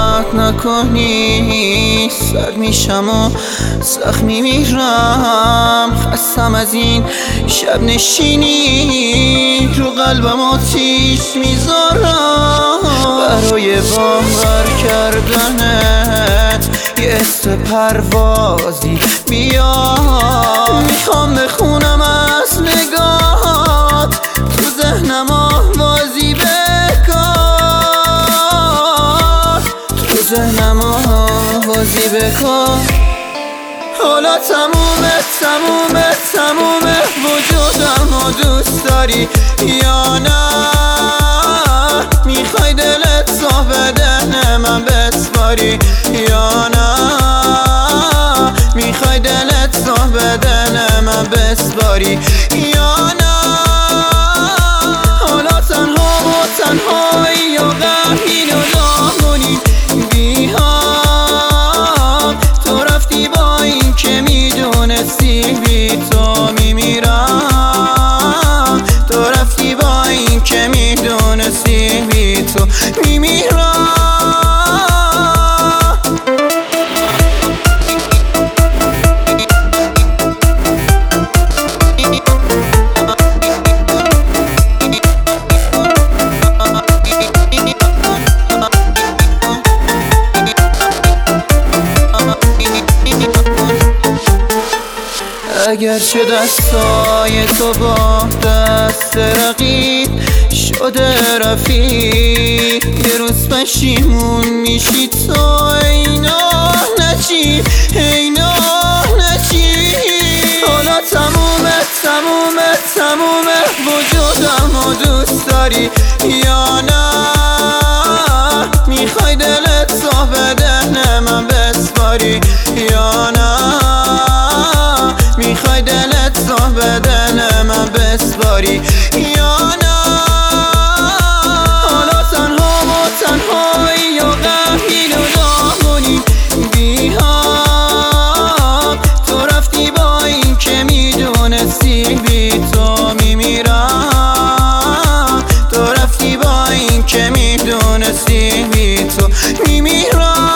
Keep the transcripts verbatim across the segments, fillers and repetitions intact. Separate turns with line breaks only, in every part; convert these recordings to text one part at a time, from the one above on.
رد نکنی سرد میشم و زخمی میرم. خستم از این شب نشینی رو قلبم آتیش میذارم. برای باور کردنت یه اسم پروازی بیاد. میخوام بخونم از نگاهات تو ذهنم آوازی بکار، تو ذهنم آوازی بکار. حالا تمومه تمومه تمومه وجودم و دوست داری یا نه؟ میخوای دلت تا بدن من بسپاری یا نه؟ میخوای دلت تا بدن من بسپاری یا نه؟ حالا تنها و تنهایی و غمگین و نامونی بی‌حال. تو رفتی با این که میدونستی بی تو میمیرم. تو رفتی با این که میدونستی بی تو میمیرم. اگرچه دستای تو با دست رقیب شده رفیق، یه روز پشیمون میشی تو. اینا نچی اینا نچی. حالا تمومه تمومه تمومه وجودم و دوست داری یا نه؟ میخوای دلت تا بدن من بسپاری یا نه؟ میخوای دلت تا بدن من بسپاری یا نه؟ حالا تنها و تنهایی و غمگین و نامونی بی‌حال. تو رفتی با این که میدونستی بی تو میمیرم. تو رفتی با این که میدونستی بی تو میمیرم.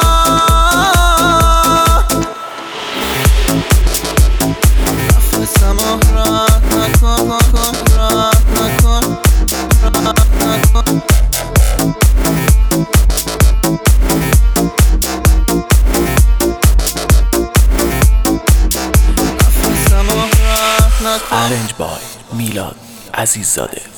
Arranged by میلاد عزیززاده.